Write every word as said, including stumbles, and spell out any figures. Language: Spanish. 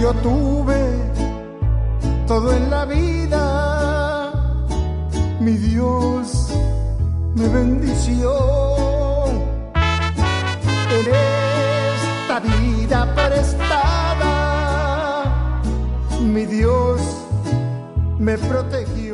yo tuve todo en la vida, mi Dios me bendició. En esta vida prestada, mi Dios me protegió.